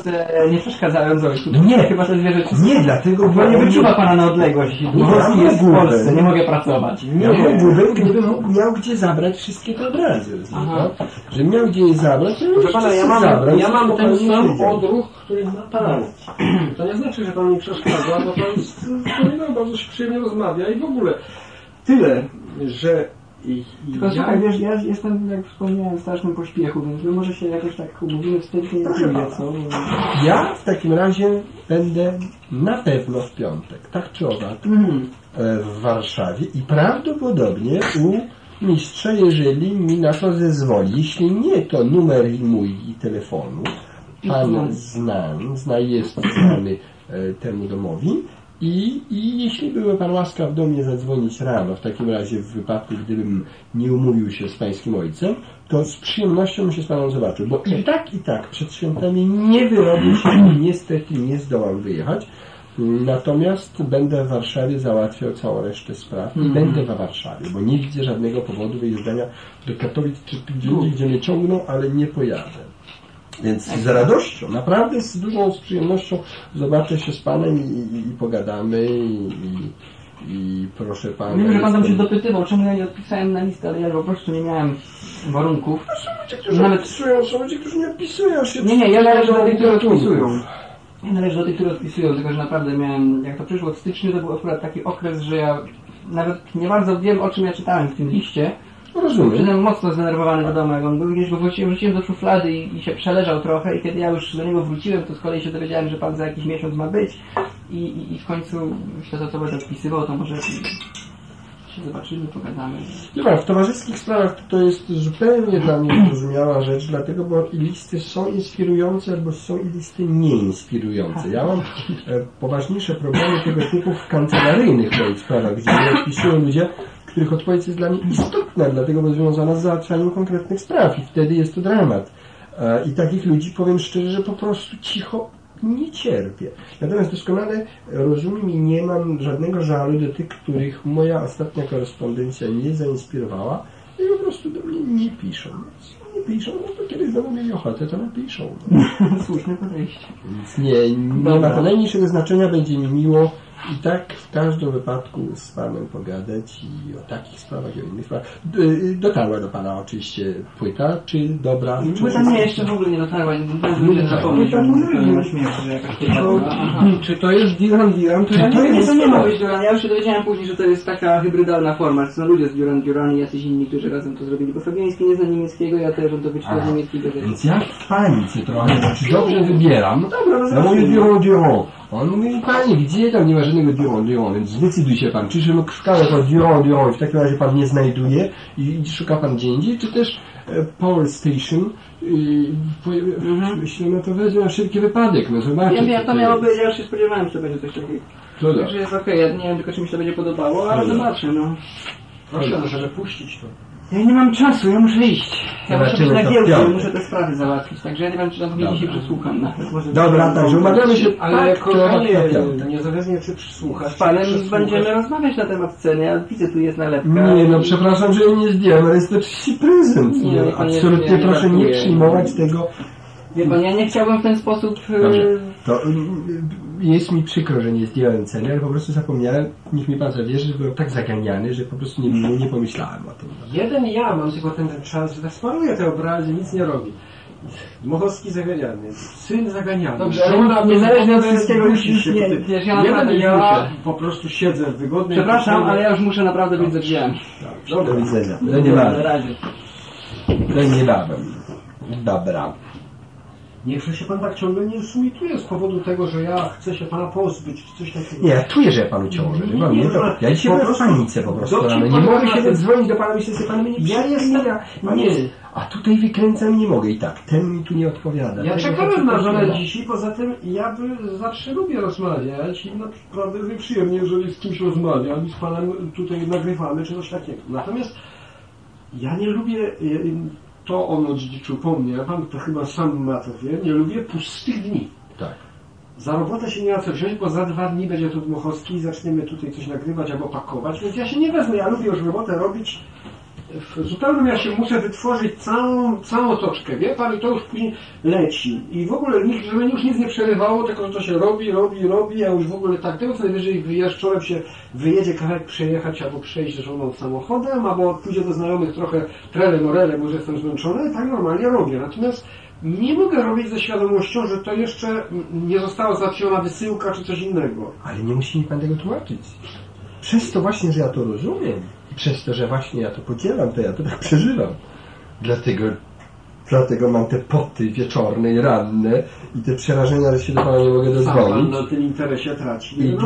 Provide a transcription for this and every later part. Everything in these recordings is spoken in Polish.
Polsce nie przeszkadzając ojcu. Nie, chyba te dwie rzeczy. Nie, dlatego... Bo nie wyczuwa pana na odległość. Dmowski jest w Polsce, nie mogę pracować. Nie mógłbym, gdybym miał gdzie zabrać wszystkie te obrazy. Że miał gdzie je zabrać, to proszę pana, ja mam ten sam siedział. odruch, który ma pan. To nie znaczy, że pan mi przeszkadza, bo pan bardzo się przyjemnie rozmawia i w ogóle tyle, że Tylko słuchaj, wiesz, ja jestem, jak wspomniałem, w strasznym pośpiechu, więc my może się jakoś tak umówimy wstępnie, co? Ja w takim razie będę na pewno w piątek, tak czy owak, w Warszawie i prawdopodobnie u mistrza, jeżeli mi na to zezwoli. Jeśli nie, to numer mój telefonu pan jest znany temu domowi. I jeśli byłby pan łaskaw do mnie zadzwonić rano, w takim razie w wypadku, gdybym nie umówił się z pańskim ojcem, to z przyjemnością bym się z panem zobaczył, bo i tak przed świętami nie wyrobię się i niestety nie zdołam wyjechać. Natomiast będę w Warszawie załatwiał całą resztę spraw i będę w Warszawie, bo nie widzę żadnego powodu wyjeżdżania do Katowic czy gdzie mnie ciągną, ale nie pojadę. Więc z radością, naprawdę z dużą przyjemnością zobaczę się z panem i pogadamy i proszę pana... Wiem, że pan tam się dopytywał, czemu ja nie odpisałem na listę, ale ja po prostu nie miałem warunków. Są ludzie, którzy nie odpisują się. Nie, ja należę do tych, którzy odpisują. Ja należę do tych, którzy odpisują, tylko że naprawdę miałem, jak to przyszło w styczniu, to był akurat taki okres, że ja nawet nie bardzo wiem, o czym ja czytałem w tym liście. Rozumiem. Przyszedłem mocno zdenerwowany do domu, jak on był, gdzieś go wrzuciłem do szuflady i się przeleżał trochę i kiedy ja już do niego wróciłem, to z kolei się dowiedziałem, że pan za jakiś miesiąc ma być i w końcu myślę, co będę odpisywał, to może się zobaczymy, pogadamy. Dobra, w towarzyskich sprawach to jest zupełnie dla mnie zrozumiała rzecz, dlatego, bo i listy są inspirujące, albo są i listy nieinspirujące. Ja mam poważniejsze problemy tego typu w kancelaryjnych moich sprawach, gdzie nie odpisują ludzie, których odpowiedź jest dla mnie istotna, dlatego bo związana z załatwianiem konkretnych spraw i wtedy jest to dramat. I takich ludzi, powiem szczerze, że po prostu cicho nie cierpię. Natomiast doskonale rozumiem i nie mam żadnego żalu do tych, których moja ostatnia korespondencja nie zainspirowała i po prostu do mnie nie piszą. Nie piszą, no to kiedyś będą mieli ochotę, to napiszą. Słuszne podejście. Więc nie ma to najmniejszego znaczenia, będzie mi miło i tak w każdym wypadku z panem pogadać i o takich sprawach i o innych sprawach. Dotarła do pana oczywiście płyta, czy dobra? Płyta nie, jeszcze w ogóle nie dotarła, nie zapomnieć na śmierć, że jakaś płyta była. Czy to jest Duran Duran? To nie ma być Duran. Ja już się dowiedziałem później, że to jest taka hybrydalna forma, że są ludzie z Duran Duran i jacyś inni, którzy razem to zrobili, bo Fabiański nie zna niemieckiego, ja też on to wyczytał z niemieckiego. Więc ja w panice trochę, czy dobrze wybieram, no mówię Duran Duran. On mówi, panie, gdzie tam nie ma żadnego Duran, więc zdecyduje się pan, czy szukamy pan Duran, w takim razie pan nie znajduje i szuka pan gdzie indziej, czy też Power Station, no to wezmę na wszelki wypadek, no zobaczę. Ja to miało być, ja już się spodziewałem, że to będzie coś takiego. Także jest okej, ja nie wiem tylko, czy mi się to będzie podobało, ale zobaczę, no. Proszę, żeby puścić to. Ja nie mam czasu, ja muszę iść. Ja muszę być na to giełdzie, muszę te sprawy załatwić, także ja nie wiem, czy tam mnie dzisiaj przesłucham. Dobra, także umawiamy się, ale kochanie, tak. niezależnie czy przysłuchasz, z panem będziemy rozmawiać na temat ceny, ja widzę, tu jest nalepka. Nie, no przepraszam, że nie zdjąłem, ale jest to oczywiście prezent. Nie, absolutnie proszę nie przyjmować tego. Wie pan, ja nie chciałbym w ten sposób... Dobrze, to jest mi przykro, że nie zdjąłem ceny, ale po prostu zapomniałem, niech mi pan zawierzy, że byłem tak zaganiany, że po prostu nie pomyślałem o tym. Jeden ja mam tylko ten czas, że tak sparuję te obrazy, nic nie robi. Mochowski zaganiany, syn zaganiany. Dobrze, ale niezależnie od wszystkiego już nie, wiesz, ja naprawdę ja po prostu siedzę wygodnie. Przepraszam, ale ja już muszę naprawdę być ze drzwiami. Do widzenia. Do niebawem. Do niebawem. Dobra. Niech się pan tak ciągle nie sumituje z powodu tego, że ja chcę się pana pozbyć, czy coś takiego. Nie, ja czuję, że ja panu ciążę. Ja dzisiaj byłem w panice po prostu. Nie mogę się dzwonić do pana, myślę sobie, pan mnie nie nie. A tutaj wykręcam nie mogę i tak. Ten mi tu nie odpowiada. Ja czekałem na żonę dziś, poza tym ja zawsze lubię rozmawiać i naprawdę przyjemnie, jeżeli z kimś rozmawiam i z panem tutaj nagrywamy, czy coś takiego. Natomiast ja nie lubię... To on odziedziczył po mnie, a pan to chyba sam ma to wie, nie lubię pustych dni. Tak. Za robotę się nie ma co wziąć, bo za 2 dni będzie tu Dmochowski i zaczniemy tutaj coś nagrywać albo pakować, więc ja się nie wezmę, ja lubię już robotę robić zupełnym ja się muszę wytworzyć całą otoczkę, wie pan, i to już później leci. I w ogóle żeby już nic nie przerywało, tylko że to się robi, a już w ogóle tak, tego co najwyżej wieczorem się wyjedzie kawałek przejechać albo przejść żoną samochodem, albo pójdzie do znajomych trochę trele morele, bo już jestem zmęczony, tak normalnie robię. Natomiast nie mogę robić ze świadomością, że to jeszcze nie została załatwiona wysyłka czy coś innego. Ale nie musi mi pan tego tłumaczyć. Przez to właśnie, że ja to rozumiem, przez to, że właśnie ja to podzielam, to ja to tak przeżywam. Dlatego mam te poty wieczorne i ranne i te przerażenia, że się do pana nie mogę Sam pan dozwolić. na tym interesie traci. I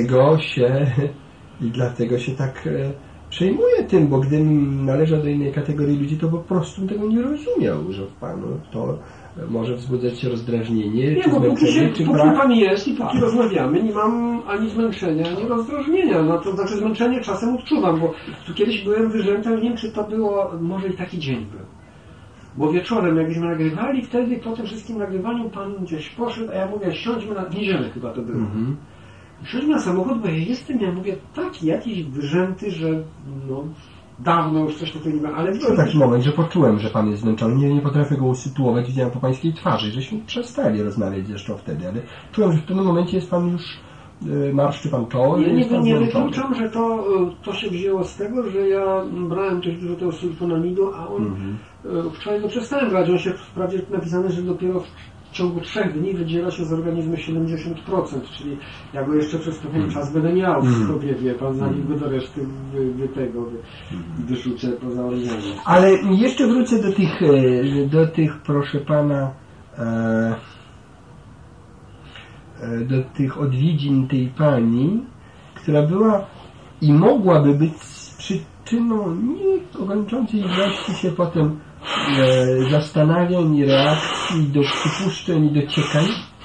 dlatego się tak przejmuję tym, bo gdybym należał do innej kategorii ludzi, to po prostu tego nie rozumiał, że w panu to może wzbudzać rozdrażnienie, nie, czy bo zmęczenie, czy póki brak. pan jest i póki rozmawiamy, nie mam ani zmęczenia, ani rozdrażnienia. No to znaczy zmęczenie czasem odczuwam, bo tu kiedyś byłem wyrzętem, nie wiem czy to było, może i taki dzień był. Bo wieczorem, jakbyśmy nagrywali, wtedy po tym wszystkim nagrywaniu pan gdzieś poszedł, a ja mówię, siądźmy w niedzielę chyba to było. Siądźmy na samochód, bo ja jestem, ja mówię, taki jakiś wyrzęty, że no dawno już coś takiego nie ma, ale... To taki moment, że poczułem, że pan jest zmęczony. Nie potrafię go usytuować, widziałem po pańskiej twarzy, żeśmy przestali rozmawiać jeszcze wtedy, ale czułem, że w pewnym momencie jest pan już, marszczy pan czoło. Nie wykluczam, że to się wzięło z tego, że ja brałem dość dużo tego sulfonamidu, a on wczoraj go przestałem brać. On się wprawdzie napisane, że dopiero w ciągu 3 dni wydziela się z organizmu 70%, czyli ja go jeszcze przez pewien czas będę miał w sobie, wie pan, zanim go do reszty wyrzucę poza organizm. Ale jeszcze wrócę do tych proszę pana, do tych odwiedzin tej pani, która była i mogłaby być przyczyną nieograniczącej ilości się potem zastanawiań i reakcji, do przypuszczeń i dociekań.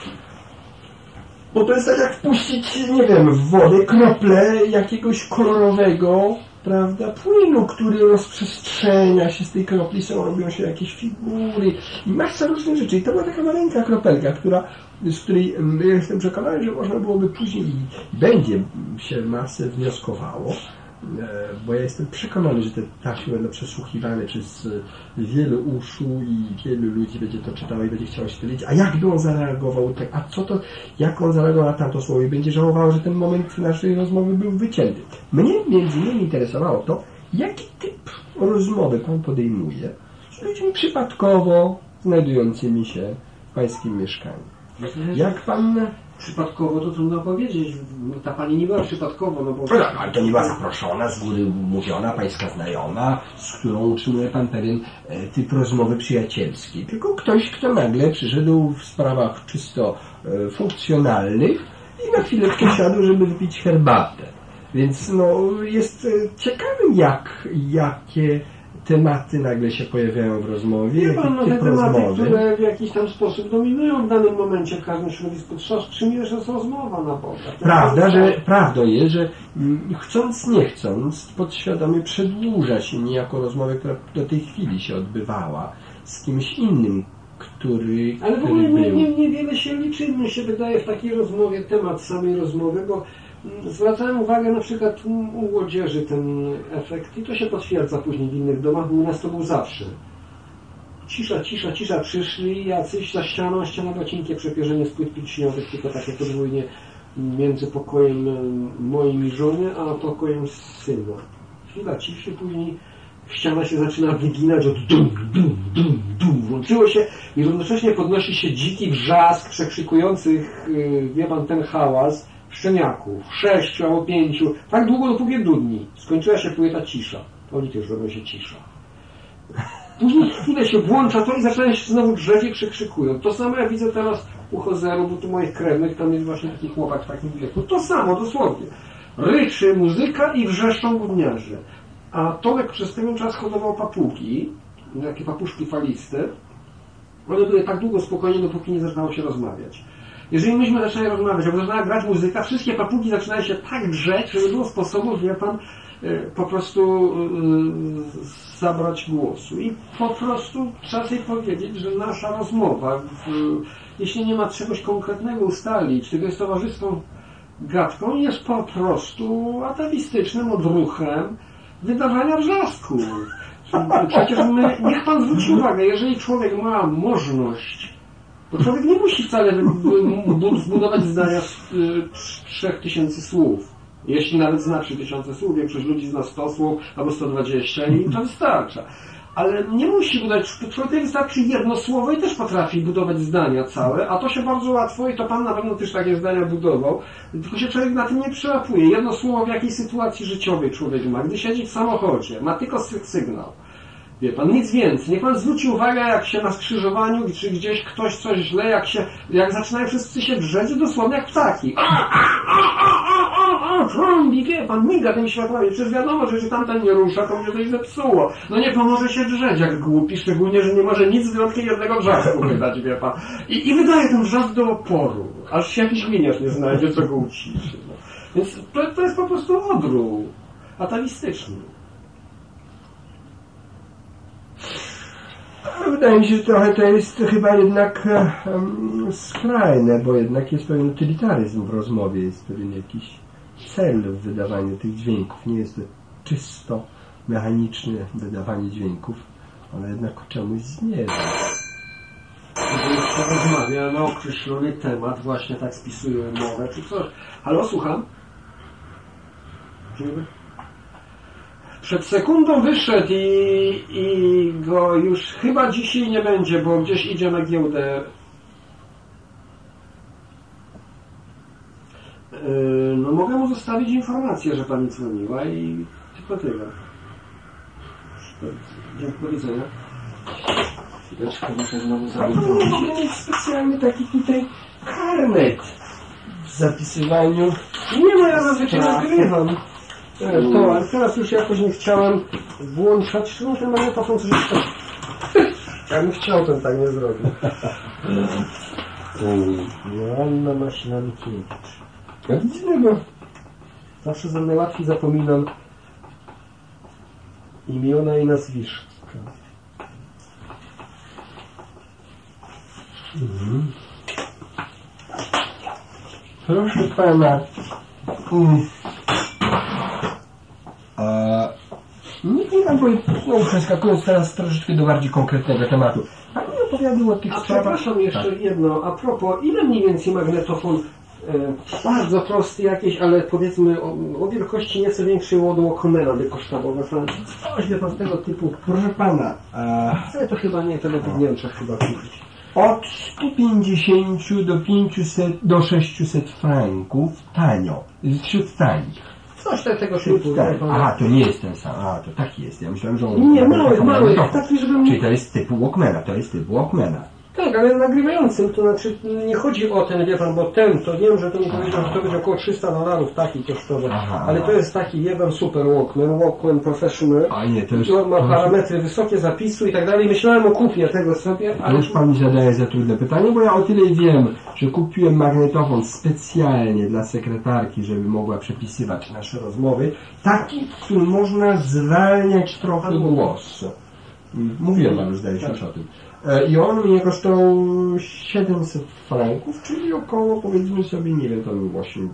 Bo to jest tak jak wpuścić, nie wiem, w wodę krople jakiegoś kolorowego, prawda, płynu, który rozprzestrzenia się z tej kropli, robią się jakieś figury i masa różnych rzeczy. I to była taka maleńka kropelka, z której ja jestem przekonany, że można byłoby później i będzie się masę wnioskowało, bo ja jestem przekonany, że te taśmy będą przesłuchiwane przez wiele uszu i wielu ludzi będzie to czytało i będzie chciało się dowiedzieć, a jak by on zareagował, a co to, jak on zareagował na tamto słowo i będzie żałował, że ten moment naszej rozmowy był wycięty. Mnie między innymi interesowało to, jaki typ rozmowy pan podejmuje z ludźmi przypadkowo znajdującymi się w pańskim mieszkaniu. Jak pan... Przypadkowo to trudno powiedzieć. Ta pani nie była przypadkowo, no bo... Ale to nie była zaproszona, z góry mówiona, pańska znajoma, z którą utrzymuje pan pewien typ rozmowy przyjacielskiej. Tylko ktoś, kto nagle przyszedł w sprawach czysto funkcjonalnych i na chwilę przysiadł, żeby wypić herbatę. Więc no, jest ciekawym, jakie tematy nagle się pojawiają w rozmowie. Wie pan, no te tematy, które w jakiś tam sposób dominują w danym momencie w każdym środowisku. Czym jest rozmowa na Boga? Prawdą jest, że chcąc, nie chcąc, podświadomie przedłuża się niejako rozmowę, która do tej chwili się odbywała z kimś innym, który... Ale w ogóle niewiele się liczy, mi się wydaje, w takiej rozmowie temat samej rozmowy, bo zwracałem uwagę na przykład u młodzieży ten efekt i to się potwierdza później w innych domach, bo u nas to był zawsze. Cisza, przyszli jacyś za ścianą, a ściana była cienkie przepierzenie z płyt pilśniowych, tylko takie podwójnie między pokojem moim i żony, a pokojem syna. Chwila ciszy, później ściana się zaczyna wyginać od dum, włączyło się i równocześnie podnosi się dziki wrzask przekrzykujących, wie pan, ten hałas, szczeniaków, 6 albo 5, tak długo dopóki dudni. Skończyła się płyta cisza. Oni też robią się cisza. Później chwilę się włącza to i zaczynają się znowu drzeć i przekrzykują. To samo ja widzę teraz u Hozeru, bo tu moich krewnych, tam jest właśnie taki chłopak w takim wieku. To samo, dosłownie. Ryczy muzyka i wrzeszczą gówniarze. A Tomek przez pewien czas hodował papugi, takie papuszki faliste. One były tak długo spokojnie, dopóki nie zaczynało się rozmawiać. Jeżeli myśmy zaczynali rozmawiać, albo zaczynała grać muzyka, wszystkie papugi zaczynają się tak drzeć, że nie było sposobu, wie pan, po prostu zabrać głosu. I po prostu trzeba sobie powiedzieć, że nasza rozmowa, jeśli nie ma czegoś konkretnego ustalić, tylko jest towarzyską gadką, jest po prostu atawistycznym odruchem wydawania wrzasków. przecież niech pan zwróci uwagę, jeżeli człowiek ma możliwość, to człowiek nie musi wcale zbudować zdania z 3000 słów. Jeśli nawet zna 3000 słów, większość ludzi zna 100 słów albo 120 i to wystarcza. Ale nie musi budować, człowiek wystarczy jedno słowo i też potrafi budować zdania całe, a to się bardzo łatwo i to pan na pewno też takie zdania budował, tylko się człowiek na tym nie przełapuje. Jedno słowo w jakiej sytuacji życiowej człowiek ma, gdy siedzi w samochodzie, ma tylko sygnał. Wie pan, nic więcej. Niech pan zwróci uwagę, jak się na skrzyżowaniu, czy gdzieś ktoś coś źle, jak zaczynają wszyscy się drzeć, dosłownie jak ptaki. Trąbi, wie pan, miga tym światłami. Przecież wiadomo, że jeśli tamten nie rusza, to mnie coś zepsuło. No nie pomoże się drzeć jak głupi, szczególnie, że nie może nic z wyjątkiem jednego wrzasku wydać, wie pan. I wydaje ten wrzask do oporu, aż się jakiś miniarz nie znajdzie, co go uciszy. No. Więc to jest po prostu odruch atawistyczny. Wydaje mi się, że trochę to jest chyba jednak skrajne, bo jednak jest pewien utylitaryzm w rozmowie, jest pewien jakiś cel w wydawaniu tych dźwięków. Nie jest to czysto mechaniczne wydawanie dźwięków, ale jednak ku czemuś zmierza. Jeżeli porozmawia na określony temat, właśnie tak spisują mowę, czy coś. Halo, słucham? Przed sekundą wyszedł i go już chyba dzisiaj nie będzie, bo gdzieś idzie na giełdę. No mogę mu zostawić informację, że pani dzwoniła i tylko tyle. Dziękuję, do widzenia. Chwileczkę, muszę znowu zrobić. Musimy mieć specjalny taki tutaj karnet w zapisywaniu. Nie, no ja zazwyczaj nagrywam. To, ale teraz już jakoś nie chciałem włączać, no ten magnetofon coś jeszcze. Ja bym chciał, ten tak nie zrobił. Joanna Maślankiewicz. Ja nic innego. Zawsze ze mnie łatwiej zapominam imiona i nazwiska. Proszę pana. Nie mam przeskakując teraz troszeczkę do bardziej konkretnego tematu. Pan mi opowiadał o tych A sprawach. przepraszam jeszcze jedno, a propos, ile mniej więcej magnetofon bardzo prosty jakiś, ale powiedzmy o wielkości nieco większej od Walkmana by kosztował we Francji. Coś wie pan z tego typu. Proszę pana, Ale to chyba nie, to lepiej w Niemczech chyba kupić. od 150 do 500 do 600 franków tanio. Wśród tanich. Coś tego typu. Aha, to nie jest ten sam. A, to taki jest. Ja myślałem, że on... Nie, mały, taki, żeby... Czyli to jest typu Walkmana, Tak, ale nagrywającym, to znaczy nie chodzi o ten, wie pan, bo ten, to wiem, że to mi powiedział, że to będzie około $300 taki kosztował, ale to jest taki jeden super Walkman Professional, A nie, to już... ma parametry wysokie zapisu i tak dalej. Myślałem o kupnie tego sobie, ale... Już pan mi zadaje za trudne pytanie, bo ja o tyle wiem, że kupiłem magnetofon specjalnie dla sekretarki, żeby mogła przepisywać nasze rozmowy, taki, w którym można zwalniać trochę głos. Mówiłem panu, zdaje się, już o tym. I on mnie kosztował 700 franków, czyli około, powiedzmy sobie, nie wiem, to był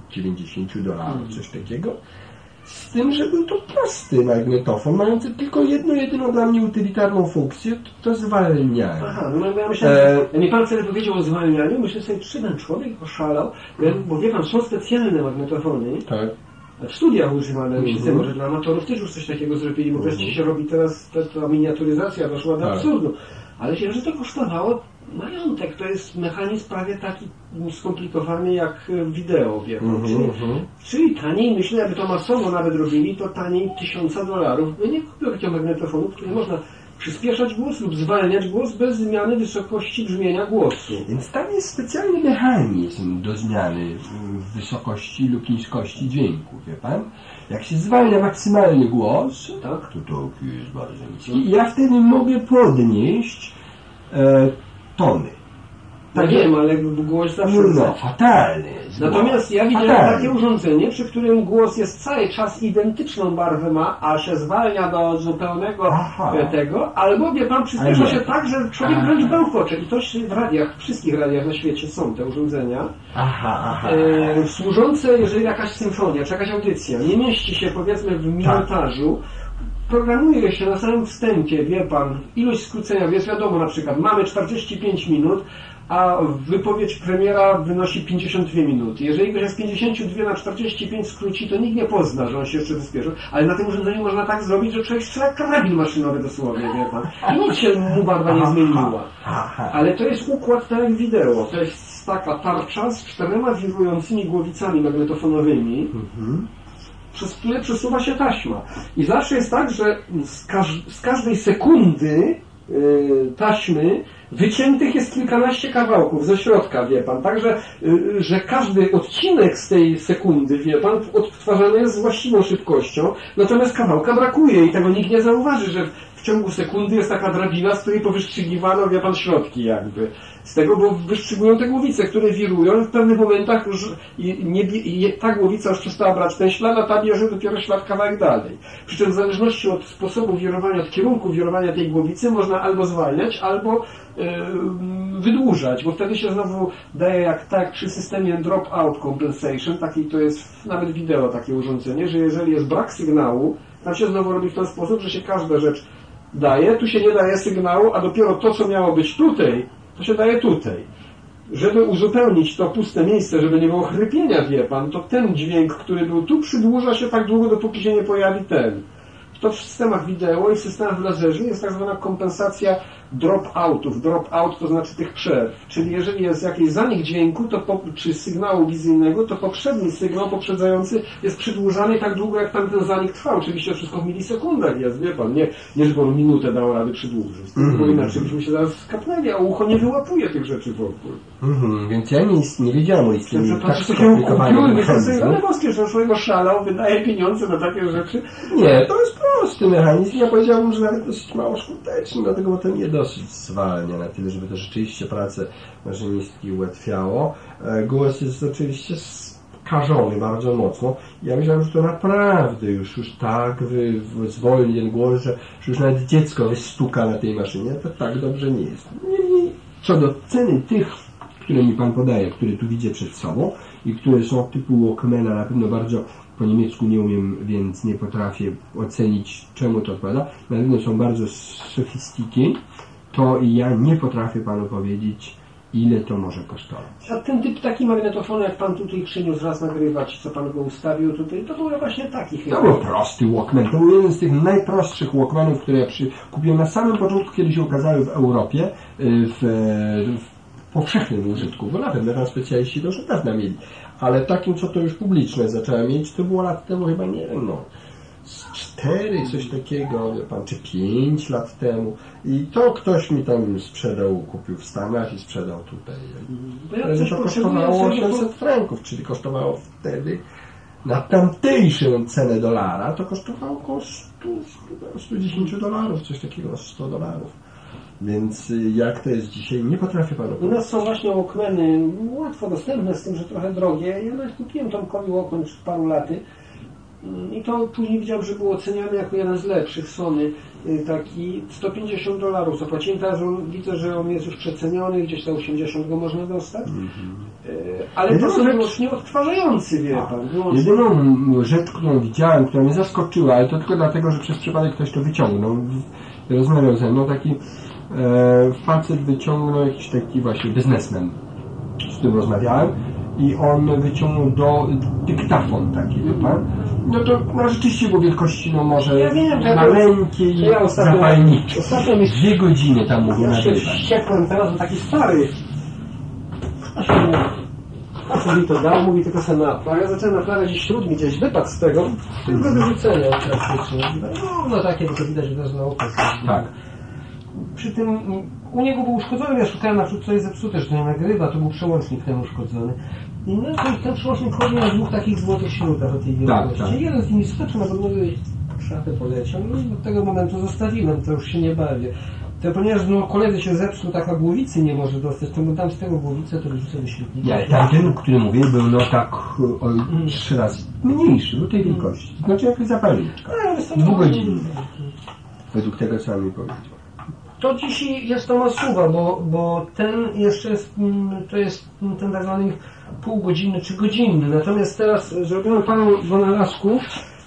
$90, coś takiego. Z tym, że był to prosty magnetofon, mający tylko jedyną dla mnie utylitarną funkcję, to zwalnianie. Aha, no ja myślałem, mi pan wtedy powiedział o zwalnianiu, myślę sobie, czy ten człowiek oszalał, bo wie pan, są specjalne magnetofony, Tak. w studiach używane, myślę, może dla amatorów też już coś takiego zrobili, bo wreszcie się robi teraz, ta miniaturyzacja doszła do absurdu. Ale się, że to kosztowało majątek, to jest mechanizm prawie taki skomplikowany jak wideo, wie pan. Czyli taniej, myślę, jakby to masowo nawet robili, to taniej $1000 by nie kupił takiego magnetofonu, w którym można przyspieszać głos lub zwalniać głos bez zmiany wysokości brzmienia głosu. Więc tam jest specjalny mechanizm do zmiany wysokości lub niskości dźwięku, wie pan? Jak się zwalnia maksymalny głos, Tak? to jest bardzo niski. I ja wtedy mogę podnieść tony. Tak wiem, ale głos zawsze... No, fatalny jest. Natomiast ja widziałem takie urządzenie, przy którym głos jest cały czas identyczną barwę ma, a się zwalnia do zupełnego tego, albo wie pan, przyspiesza się tak, że człowiek wręcz bełkocze. I to w radiach, wszystkich radiach na świecie są te urządzenia. Służące, jeżeli jakaś symfonia, czy jakaś audycja nie mieści się, powiedzmy, w minutażu, programuje się na samym wstępie, wie pan, ilość skrócenia, jest wiadomo, na przykład mamy 45 minut, a wypowiedź premiera wynosi 52 minuty. Jeżeli ktoś z 52 na 45 skróci, to nikt nie pozna, że on się jeszcze wyspieszył. Ale na tym urządzeniu można tak zrobić, że człowiek strzela karabin maszynowy dosłownie, wie pan. I nic się mu barwa nie zmieniła. Ale to jest układ tak jak wideo. To jest taka tarcza z 4 wirującymi głowicami magnetofonowymi, przez które przesuwa się taśma. I zawsze jest tak, że z każdej sekundy taśmy wyciętych jest kilkanaście kawałków ze środka, wie pan. Także, że każdy odcinek z tej sekundy, wie pan, odtwarzany jest z właściwą szybkością, natomiast kawałka brakuje i tego nikt nie zauważy, że w ciągu sekundy jest taka drabina, z której powyszczygiwano, wie pan, środki jakby. Z tego, bo wyszczygują te głowice, które wirują i w pewnych momentach już ta głowica już przestała brać ten ślad, a ta bierze dopiero ślad kawałek dalej. Przy czym w zależności od sposobu wirowania, od kierunku wirowania tej głowicy można albo zwalniać, albo wydłużać, bo wtedy się znowu daje jak przy systemie drop-out compensation, taki to jest nawet wideo takie urządzenie, że jeżeli jest brak sygnału, tam się znowu robi w ten sposób, że się każda rzecz daje, tu się nie daje sygnału, a dopiero to, co miało być tutaj, to się daje tutaj. Żeby uzupełnić to puste miejsce, żeby nie było chrypienia, wie pan, to ten dźwięk, który był tu, przedłuża się tak długo, dopóki się nie pojawi ten. To w systemach wideo i w systemach w laserze jest tak zwana kompensacja drop-outów. Drop-out to znaczy tych przerw. Czyli jeżeli jest jakiś zanik dźwięku, czy sygnału wizyjnego, to poprzedni sygnał, poprzedzający jest przedłużany tak długo, jak tamten zanik trwał. Oczywiście wszystko w milisekundach jest, wie pan. Nie, że pan minutę dało rady przedłużyć. Bo inaczej byśmy się zaraz skapnęli, a ucho nie wyłapuje tych rzeczy w ogóle. Więc ja nie wiedziałem o istnieniu tak skomplikowanych mechanizmów. Ale boskie, że człowiek oszalał, wydaje pieniądze na takie rzeczy. Nie, to jest prosty mechanizm. Ja powiedziałbym, że nawet dosyć mało skuteczny, dlatego bo to nie dosyć zwalnia na tyle, żeby to rzeczywiście pracę maszynistki ułatwiało. Głos jest oczywiście skażony bardzo mocno. Ja myślałem, że to naprawdę już tak zwolni ten głos, że już nawet dziecko wystuka na tej maszynie. To tak dobrze nie jest. Niemniej, co do ceny tych, które mi pan podaje, które tu widzę przed sobą i które są typu Walkmana, na pewno bardzo po niemiecku nie umiem, więc nie potrafię ocenić, czemu to odpowiada. Na pewno są bardzo sofistiki. To ja nie potrafię panu powiedzieć, ile to może kosztować. A ten typ taki magnetofonu, jak pan tutaj przyniósł raz nagrywać, co pan go ustawił tutaj, to był właśnie taki chyba. To był prosty Walkman. To był jeden z tych najprostszych Walkmanów, które ja kupiłem na samym początku, kiedy się ukazały w Europie, w powszechnym użytku, bo na pewno tam specjaliści to już od dawna mieli. Ale takim, co to już publiczne zacząłem mieć, to było lat temu chyba, nie wiem, 4, coś takiego, wie pan, czy 5 lat temu. I to ktoś mi tam sprzedał, kupił w Stanach i sprzedał tutaj. To kosztowało 800 franków, czyli kosztowało wtedy na tamtejszą cenę dolara, to kosztowało około $110, coś takiego, $100. Więc jak to jest dzisiaj, nie potrafię panu powiedzieć. U nas są właśnie Walkmany łatwo dostępne, z tym, że trochę drogie. Ja nawet kupiłem Tomkowi Walkman przed paru laty i to później widziałem, że był oceniany jako jeden z lepszych Sony, taki $150 zapłaciłem. Teraz widzę, że on jest już przeceniony, gdzieś za 80 go można dostać. Ale to są wyłącznie odtwarzający, wie pan. Jedyną rzecz, którą widziałem, która mnie zaskoczyła, ale to tylko dlatego, że przez przypadek ktoś to wyciągnął, rozmawiał ze mną, taki facet wyciągnął jakiś taki właśnie biznesmen, z którym rozmawiałem, i on wyciągnął dyktafon taki, wie pan. No to rzeczywiście było wielkości, może maleńkiej zapalniczki. 2 godziny tam mógł nagrywać. Ściekłem teraz, taki stary. A co mi to dał? Mówi tylko sobie naprawię. Ja zacząłem naprawiać gdzieś śród mi gdzieś wypadł z tego. Tylko do wyrzucenia praktycznie. No takie, to widać, że też na oko. Tak. Przy tym u niego był uszkodzony, ja szukałem na przykład, co jest zepsute, że to nie nagrywa, to był przełącznik ten uszkodzony. I no, ten przełącznik chodzi na 2 takich złotych śrutach o tej wielkości. Tak. Jeden z nimi skoczył, na pewno szafę poleciał, no i od tego momentu zostawiłem, to już się nie bawię. To ponieważ koledzy się zepsuł, taka głowicy nie może dostać, to mu dam z tego głowicę, to wyrzucę do śmietnika. Ja, tamten, o którym mówię, był tak o 3 razy mniejszy, do tej wielkości. Znaczy jak zapalniczka. 2 godzin. Według tego, co on mi powiedział. To dzisiaj jest to masuwa, bo ten jeszcze jest, to jest ten tak zwany pół godziny czy godzinny. Natomiast teraz zrobiono panu wynalazku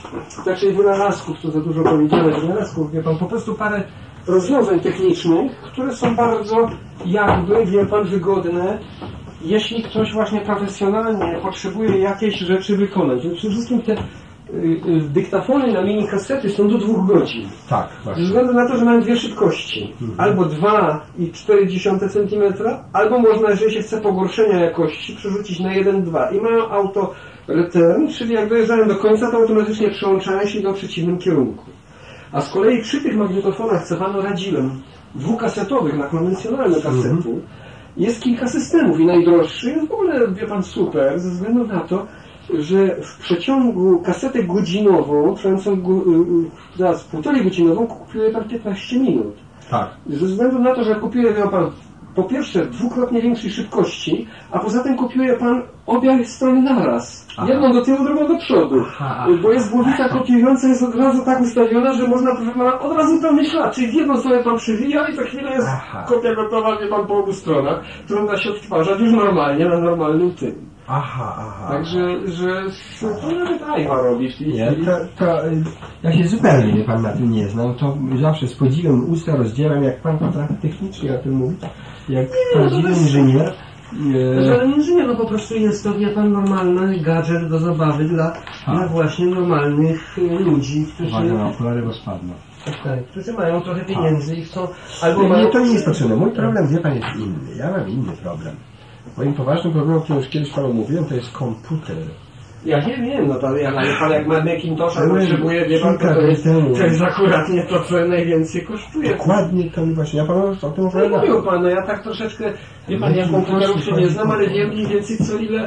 znaczy wynalazków, to za dużo powiedziane, wynalazków, wie pan, po prostu parę rozwiązań technicznych, które są bardzo jakby, wie pan, wygodne, jeśli ktoś właśnie profesjonalnie potrzebuje jakieś rzeczy wykonać. Przede wszystkim te dyktafony na mini kasety są do 2 godzin. Tak, Ze właśnie. względu na to, że mają 2 szybkości. Albo 2,4 cm, albo można, jeżeli się chce pogorszenia jakości, przerzucić na 1,2. I mają auto return, czyli jak dojeżdżają do końca, to automatycznie przełączają się do przeciwnym kierunku. A z kolei przy tych magnetofonach Cefano radziłem 2-kasetowych na konwencjonalne kasety jest kilka systemów i najdroższy jest w ogóle, wie pan, super, ze względu na to, że w przeciągu kasetę godzinową, trwającą zaraz 1,5 godzinową, kupuje pan 15 minut. Tak. Ze względu na to, że kupuje, wie pan, po pierwsze 2-krotnie większej szybkości, a poza tym kopiuje pan obie strony naraz. Aha. Jedną do tyłu, drugą do przodu. Aha. Bo jest głowica kopiująca, jest od razu tak ustawiona, że można, proszę pana, od razu pełny ślad. Czyli w jedną stronę pan przewija i za chwilę jest kopia gotowa, wie pan, po obu stronach, którą da się odtwarzać już normalnie, na normalnym tym. Aha. Także, że to nawet Ajwa robi w tej Nie, chwili. ja się zupełnie, wie pan, na tym nie znam. To zawsze z podziwem usta rozdzieram, jak pan potrafi technicznie o tym mówić. Jak prawdziwy inżynier. Żaden inżynier, no po prostu jest to, wie pan, normalny gadżet do zabawy dla właśnie normalnych ludzi, Uwaga na okulary, bo spadną. którzy mają trochę pieniędzy i chcą... Nie, to nie jest potrzebne. Mój problem, wie pan, jest inny. Ja mam inny problem. Moim poważnym problemem, o którym już kiedyś panu mówiłem, to jest komputer. Ja nie wiem, no to pan jak ma Macintosha potrzebuje, wie pan, to jest akurat nie to, co najwięcej kosztuje. Dokładnie to mi właśnie, ja panu o tym No opowiadałem. mówił pan, no ja tak troszeczkę, wie pan, ja komputerów się nie znam, ale wiem mniej więcej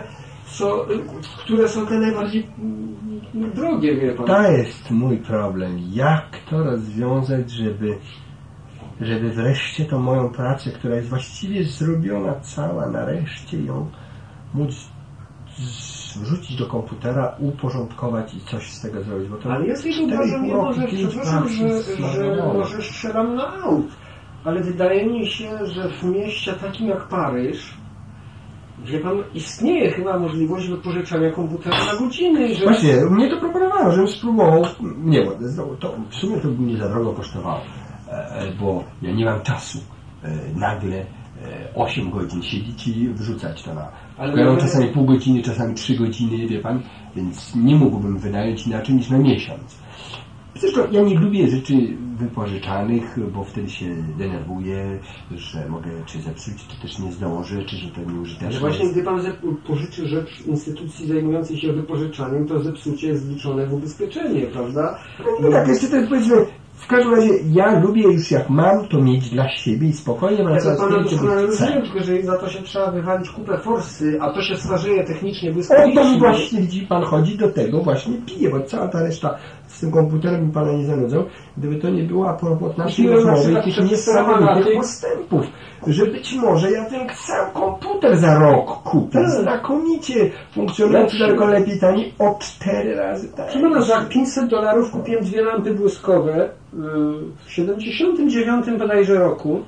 które są te najbardziej drogie, wie pan. To jest mój problem. Jak to rozwiązać, żeby wreszcie tą moją pracę, która jest właściwie zrobiona cała, nareszcie ją móc wrzucić do komputera, uporządkować i coś z tego zrobić. Bo to ale ja sobie wyobrażam jedną rzecz, przepraszam, że może strzelam na aut, ale wydaje mi się, że w mieście takim jak Paryż, wie pan, istnieje chyba możliwość wypożyczania komputera na godziny. Że... Właśnie, mnie to proponowało, żebym spróbował, nie, bo to w sumie to by mnie za drogo kosztowało, bo ja nie mam czasu nagle 8 godzin siedzieć i wrzucać to na... Ja mam czasami pół godziny, czasami 3 godziny, wie pan, więc nie mógłbym wynająć inaczej niż na miesiąc. Zresztą ja nie lubię rzeczy wypożyczanych, bo wtedy się denerwuję, że mogę czy zepsuć, czy też nie zdążę, czy że to nieużyteczne. Ale właśnie gdy pan pożyczy rzecz instytucji zajmującej się wypożyczaniem, to zepsucie jest wliczone w ubezpieczenie, prawda? No tak, jeszcze to powiedzmy, w każdym razie ja lubię już jak mam to mieć dla siebie i spokojnie Ja to pana doskonale chcę. rozumiem, tylko że za to się trzeba wywalić kupę forsy, a to się starzeje technicznie O, to mi błyskawicznie. właśnie, widzi pan, chodzi do tego, właśnie piję, bo cała ta reszta z tym komputerem by pana nie zanudzał, gdyby to nie była propos naszej Kupiłem na rozmowy i przykład tych przed niesamowitych systematyk. postępów, że być może ja ten sam komputer za rok kupię, znakomicie funkcjonujący daleko lepiej taniej o 4 razy taniej. Proszę pana, za $500 kupiłem 2 lampy błyskowe w 79 bodajże roku.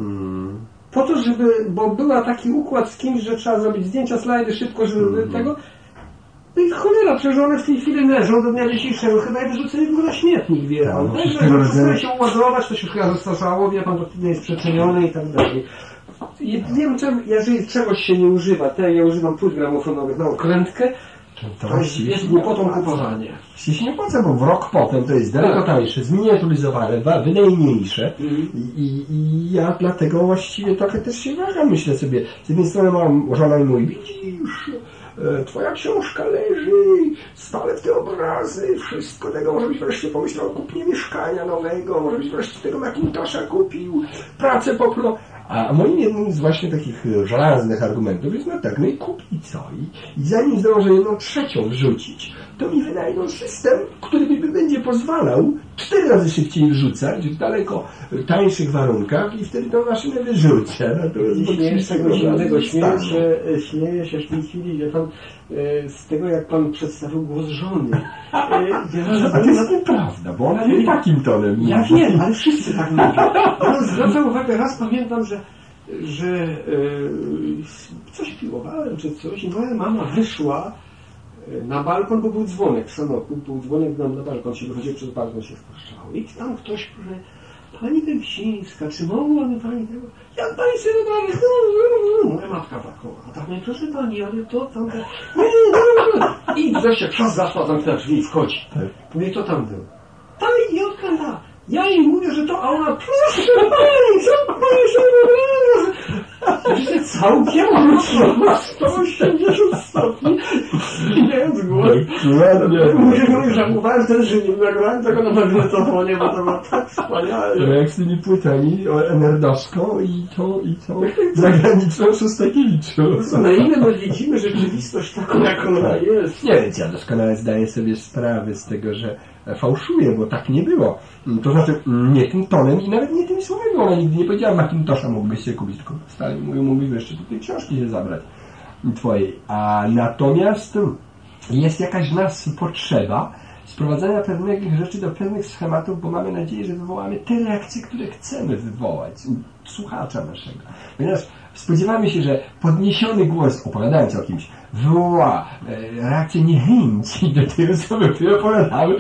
Po to, bo była taki układ z kimś, że trzeba zrobić zdjęcia, slajdy szybko, żeby tego. No i cholera, przecież one w tej chwili leżą do dnia dzisiejszego, chyba je wyrzucili tylko na śmietnik, wie pan. Tak, Także jak chce się ładować, to się chyba zastarzało, wie pan, to nie jest przecenione i tak dalej. I wiem, jeżeli czegoś się nie używa, ja używam płyt gramofonowych na okrętkę, to jest głupotą kupowanie. Właściwie się nie opłaca, bo w rok potem to jest daleko tańsze, zminiaturyzowane, wydajniejsze i ja dlatego właściwie trochę też się waham, myślę sobie, z jednej strony mam żona i mój, widzisz, twoja książka leży, stale w te obrazy, wszystko tego, może byś wreszcie pomyślał o kupnie mieszkania nowego, może byś wreszcie tego Macintosha kupił, pracę popro. A moim jednym z właśnie takich żelaznych argumentów jest, no tak, no i kup i co? I zanim zdążę 1/3 wrzucić, to mi wynajdą system, który mi będzie pozwalał 4 razy szybciej wrzucać w daleko tańszych warunkach i wtedy tą maszynę wyrzucę. No to śmieję się tego zimnego, śmieję się w tej chwili, wie pan, z tego jak pan przedstawił głos żony. A to jest nieprawda, bo ona nie takim tonem mówi. Ja wiem, ale wszyscy tak mówią. Ja zwracam uwagę, raz pamiętam, że coś piłowałem czy coś i moja mama wyszła na balkon, bo był dzwonek w samochód, był dzwonek nam na balkon, się wychodził przez balkon, się wpuszczało. I tam ktoś powie, pani Węsińska, czy mogłaby pani tego? Ja pani sobie wybrałem, moja matka taką, a tak, no proszę pani, ale to tam... I wreszcie czas zaszła, zamknęła drzwi i wchodzi. Mówię, kto tam był? Ta idiotka, ta. Ja jej mówię, że to, a ona, proszę pani, co pani sobie całkiem wróciła 180 stopni, zmieniając głos. Mówię, żałowałem wtedy, że nie nagrałem tego na magnetofonie, bo to było tak wspaniale. To jak z tymi płytami nerdowską i tą zagraniczną Szostakiewiczą. Na ile my widzimy rzeczywistość taką, jak ona jest. Nie, więc ja doskonale zdaję sobie sprawę z tego, że fałszuje, bo tak nie było. To znaczy nie tym tonem i nawet nie tymi słowami. Ona nigdy nie powiedziała, Macintosha mógłbyś się kupić, tylko stali mówią, mógłbyś jeszcze do tej książki się zabrać twojej. A natomiast jest jakaś w nas potrzeba sprowadzania pewnych rzeczy do pewnych schematów, bo mamy nadzieję, że wywołamy te reakcje, które chcemy wywołać u słuchacza naszego. Ponieważ spodziewamy się, że podniesiony głos, opowiadając o kimś, wywoła reakcję niechęci do tej osoby, które opowiadamy,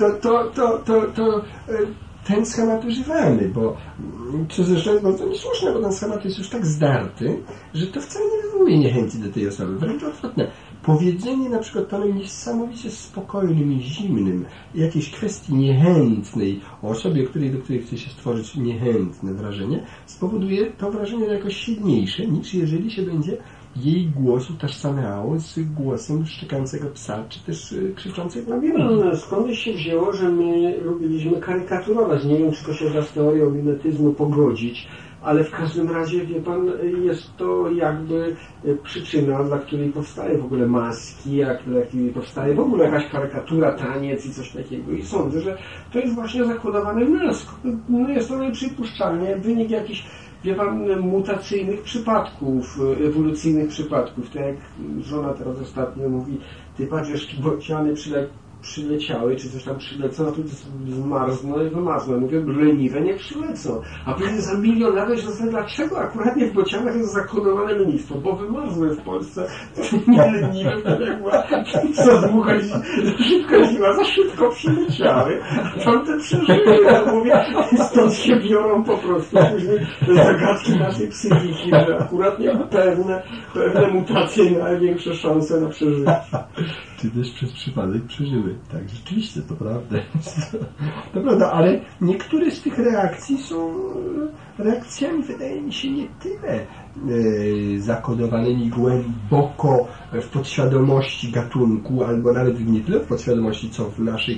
to ten schemat używamy, bo co zresztą jest bardzo niesłuszne, bo ten schemat jest już tak zdarty, że to wcale nie wywołuje niechęci do tej osoby. Wręcz odwrotnie. Powiedzenie na przykład tonem niesamowicie spokojnym i zimnym jakiejś kwestii niechętnej o osobie, do której chce się stworzyć niechętne wrażenie, spowoduje to wrażenie jakoś silniejsze, niż jeżeli się będzie jej głos utożsamiało z głosem szczekającego psa, czy też krzyczącego. No, skądś się wzięło, że my lubiliśmy karykaturować. Nie wiem, czy to się da z teorią mimetyzmu pogodzić, ale w każdym razie, wie pan, jest to jakby przyczyna, dla której powstaje w ogóle maski, dla której powstaje w ogóle jakaś karykatura, taniec i coś takiego. I sądzę, że to jest właśnie zakodowane w nas. No jest to najprzypuszczalnie wynik jakichś, wie pan, mutacyjnych przypadków, ewolucyjnych przypadków. Tak jak żona teraz ostatnio mówi, ty patrzysz, bociany przyleciały, czy coś tam przylecą, a tu zmarzną i wymazną. Mówię, leniwe nie przylecą. A później za milion lat się zastanawiam, dlaczego akurat nie w bocianach jest zakodowane lenistwo, bo wymarzły w Polsce nie leniwe, tak jak była za długa, za szybko siła, za szybko przyleciały, a tamte przeżyły. Ja mówię, stąd się biorą po prostu później zagadki naszej psychiki, że akurat nie pewne mutacje miały większe szanse na przeżycie. Czy też przez przypadek przeżyły. Tak, rzeczywiście, to prawda. To prawda, ale niektóre z tych reakcji są reakcjami, wydaje mi się, nie tyle zakodowanymi głęboko w podświadomości gatunku, albo nawet nie tyle w podświadomości, co w naszej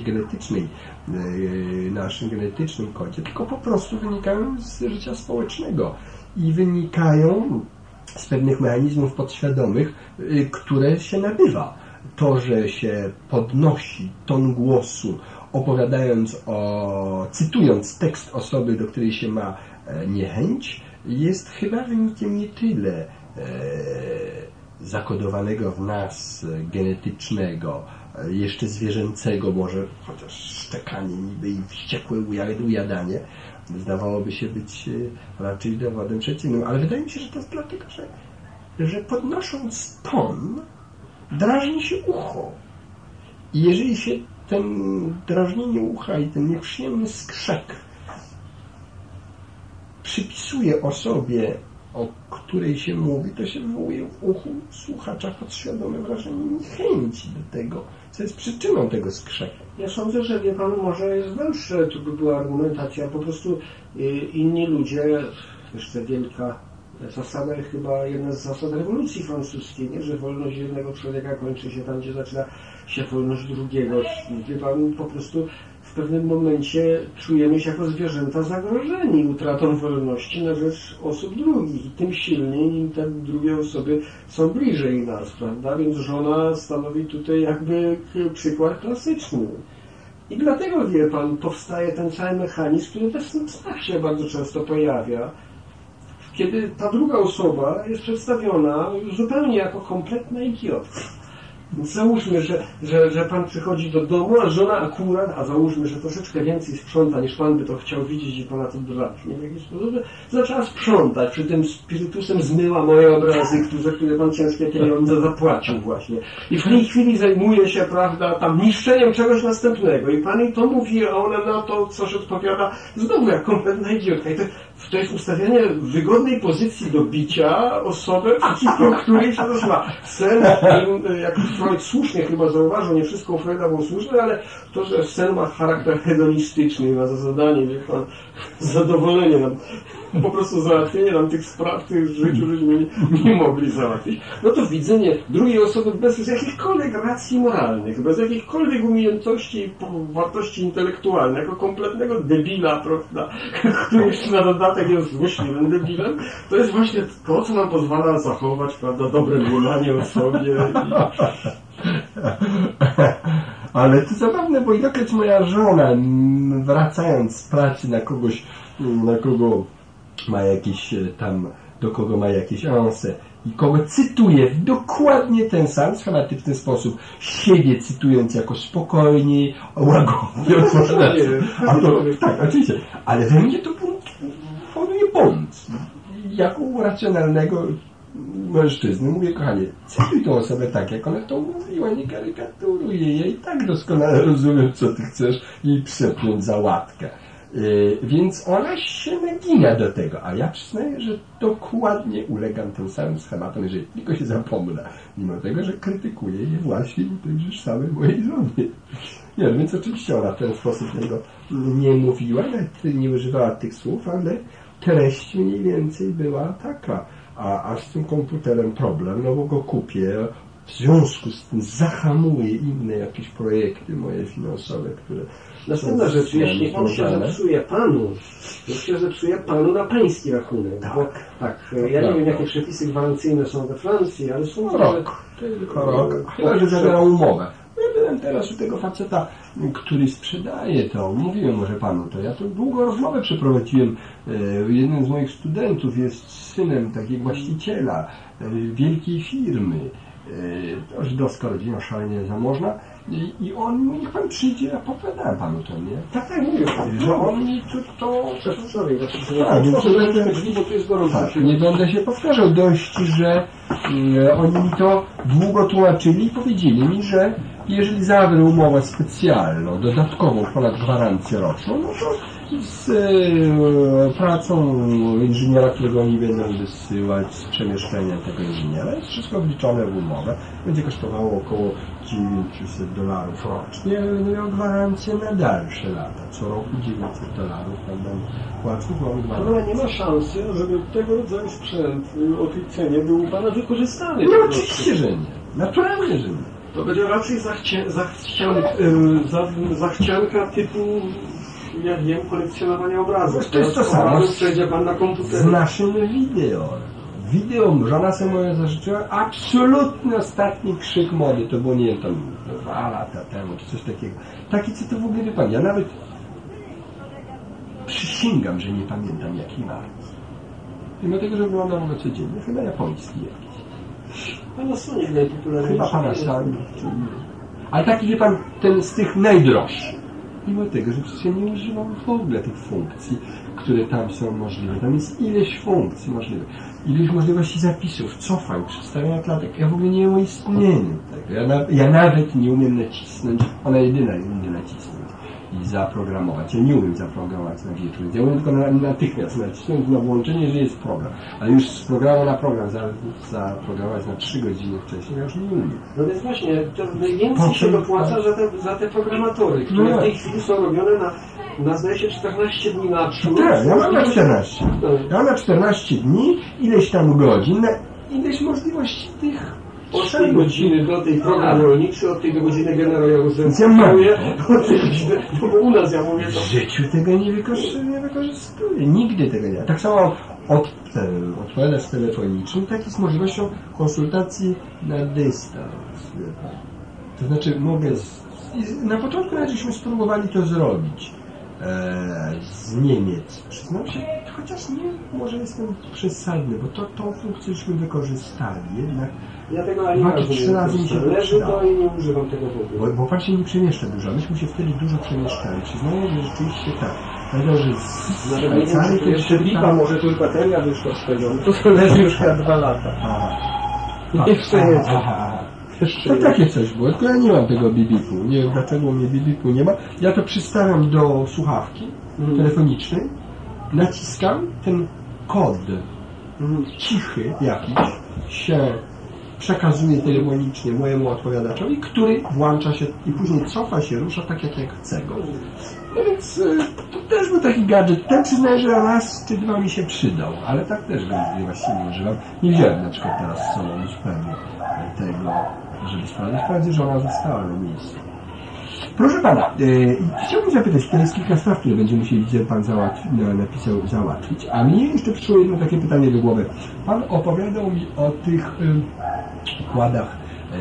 naszym genetycznym kodzie, tylko po prostu wynikają z życia społecznego i wynikają z pewnych mechanizmów podświadomych, które się nabywa. To, że się podnosi ton głosu, cytując tekst osoby, do której się ma niechęć, jest chyba wynikiem nie tyle zakodowanego w nas genetycznego, jeszcze zwierzęcego może, chociaż szczekanie niby i wściekłe ujadanie zdawałoby się być raczej dowodem przeciwnym, ale wydaje mi się, że to jest dlatego, że podnosząc ton drażni się ucho. I jeżeli się ten drażnienie ucha i ten nieprzyjemny skrzek przypisuje osobie, o której się mówi, to się wywołuje w uchu słuchacza podświadome wrażenie niechęci do tego, co jest przyczyną tego skrzeku. Ja sądzę, że wie pan, może jest dalsze, tu by była argumentacja, po prostu inni ludzie, jeszcze wielka zasada, chyba jedna z zasad rewolucji francuskiej, nie? Że wolność jednego człowieka kończy się tam, gdzie zaczyna się wolność drugiego. Wie pan, po prostu w pewnym momencie czujemy się jako zwierzęta zagrożeni utratą wolności na rzecz osób drugich i tym silniej, im te drugie osoby są bliżej nas, prawda? Więc żona stanowi tutaj jakby przykład klasyczny. I dlatego, wie pan, powstaje ten cały mechanizm, który też w snach się bardzo często pojawia, kiedy ta druga osoba jest przedstawiona zupełnie jako kompletna idiotka. Załóżmy, że pan przychodzi do domu, a żona akurat, a załóżmy, że troszeczkę więcej sprząta niż pan by to chciał widzieć i pana to drażni w jakiś sposób, zaczęła sprzątać, przy tym spirytusem zmyła moje obrazy, za które pan ciężkie pieniądze zapłacił właśnie. I w tej chwili zajmuje się, prawda, tam niszczeniem czegoś następnego i pan jej to mówi, a ona na to coś odpowiada znowu jak kompletna idiotka. I to jest ustawianie wygodnej pozycji do bicia osoby, przeciwko której się rozma. Sen, jak Freud słusznie chyba zauważył, nie wszystko u Freuda było słuszne, ale to, że sen ma charakter hedonistyczny i ma za zadanie, wie pan, zadowolenie nam, po prostu załatwienie nam tych spraw, których w życiu żeśmy nie mogli załatwić, no to widzenie drugiej osoby bez jakichkolwiek racji moralnych, bez jakichkolwiek umiejętności i wartości intelektualnych, jako kompletnego debila, prawda, który jeszcze na dodatek jest złośliwym debilem, to jest właśnie to, co nam pozwala zachować, prawda, dobre mniemanie o sobie. Ale to zabawne, bo ilekroć moja żona, wracając z pracy na kogoś, na kogo ma jakieś tam, do kogo ma jakieś anse i kogo cytuje w dokładnie ten sam schematyczny sposób, siebie cytując jako spokojniej, łagodnie tak, oczywiście, ale we mnie to powoduje bunt. Jako u racjonalnego mężczyzny mówię, kochanie, cytuj tą osobę tak, jak ona to mówiła, nie karykaturuj jej, i tak doskonale rozumiem, co ty chcesz jej przepiąć za łatkę. Więc ona się nagina do tego, a ja przyznaję, że dokładnie ulegam tym samym schematom, jeżeli tylko się zapomnę, mimo tego, że krytykuję je właśnie tejże samej mojej żonie. Nie, więc oczywiście ona w ten sposób tego nie mówiła, nawet nie używała tych słów, ale treść mniej więcej była taka. A z tym komputerem problem, no bo go kupię, w związku z tym zahamuję inne jakieś projekty moje finansowe, które... Następna rzecz, jeśli on się zepsuje panu na pański rachunek. Tak. Bo, tak, ja nie wiem, jakie przepisy gwarancyjne są we Francji, ale są... Tylko rok. Chyba, że zawierał umowę. Ja byłem teraz u tego faceta, który sprzedaje to. Mówiłem może panu to. Ja to długą rozmowę przeprowadziłem. Jeden z moich studentów jest synem takiego właściciela wielkiej firmy. To żydowska rodzina, szalenie zamożna. I on mówi, niech pan przyjdzie, ja opowiadałem panu to, nie? Tak, mówię. Że on mi to... Nie będę się powtarzał. Dość, że oni mi to długo tłumaczyli i powiedzieli mi, że jeżeli zawrę umowę specjalną, dodatkową ponad gwarancję roczną, no to z pracą inżyniera, którego oni będą wysyłać, z przemieszczeniem tego inżyniera, jest wszystko wliczone w umowę. Będzie kosztowało około $900 rocznie, ale będę miał gwarancję na dalsze lata. Co roku $900 będą płacić. Ale nie ma szansy, żeby tego rodzaju sprzęt o tej cenie był u pana wykorzystany. No oczywiście, że nie. Naturalnie, że nie. To będzie raczej zachcianka typu, ja wiem, kolekcjonowania obrazów. To jest to samo. Przejdzie pan na komputer. Z naszym wideo. Żona sobie moja zażyczyła absolutny ostatni krzyk mody. To było, nie wiem, tam 2 lata temu, czy coś takiego. Taki, co to w ogóle, wie pan, ja nawet przysięgam, że nie pamiętam jaki marki. Mimo tego, że wygląda w ogóle codziennie. Chyba japoński jakiś. Panasonic najpopularniejszy. Chyba Panasonic. Ale taki, wie pan, ten z tych najdroższych. Mimo tego, że przecież ja nie używam w ogóle tych funkcji, które tam są możliwe. Tam jest ileś funkcji możliwych. Ileś możliwości zapisów, cofań, przedstawiania klatek. Ja w ogóle nie wiem o istnieniu tego. Ja nawet nie umiem nacisnąć, ona jedyna nie umie nacisnąć i zaprogramować. Ja nie umiem zaprogramować na wieczór. Ja umiem tylko natychmiast nacisnąć na włączenie, że jest program. Ale już z programu na program zaprogramować na 3 godziny wcześniej, ja już nie umiem. No więc właśnie, to najwięcej się dopłaca za te programatory, które w tej chwili są robione na zdaje się 14 dni naprzód. Tak, ja mam na 14. Ja mam na 14 dni, ileś tam godzin, ileś możliwości tych od tej godziny do tej program rolniczy, od tej do godziny generał Jaruzelski. Ja mam. No bo u nas, ja mówię, to... W życiu tego nie wykorzystuję. Nigdy tego nie. Tak samo odpowiadać telefonicznym, tak jest możliwością konsultacji na dystans. To znaczy mogę... Na początku żeśmy spróbowali to zrobić z Niemiec. Przyznam się, chociaż nie, może jestem przesadny, bo tą funkcję żeśmy wykorzystali, jednak Ja tego ani razu 2-3 razy mi się leży to i nie używam tego w ogóle. bo fakt się nie przemieszcza dużo, myśmy się wtedy dużo przemieszczali, przyznaję, że rzeczywiście tak, dlatego, że z Nawet nie wiem, Szwajcarii czy to jeszcze bipa, tam... może tu już bateria wyszła z tego, no to leży już chyba 2 lata. Jeszcze jest. To takie coś było, tylko ja nie mam tego bibiku. Nie wiem dlaczego u mnie bibiku nie ma. Ja to przystawiam do słuchawki telefonicznej, naciskam ten kod cichy jakiś się przekazuje telefonicznie mojemu odpowiadaczowi, który włącza się i później cofa się, rusza tak jak chce go. No więc to też był taki gadżet. Ten przyznaję, że raz czy dwa mi się przydał, ale tak też go właściwie nie używam. Nie wziąłem na przykład teraz z sobą zupełnie tego, żeby sprawdzić. Wprawdzie, że ona została na miejscu. Proszę pana, chciałbym zapytać, to jest kilka spraw, które będzie musiał, widzę, pan napisał załatwić, a mnie jeszcze przyszło jedno takie pytanie do głowy. Pan opowiadał mi o tych układach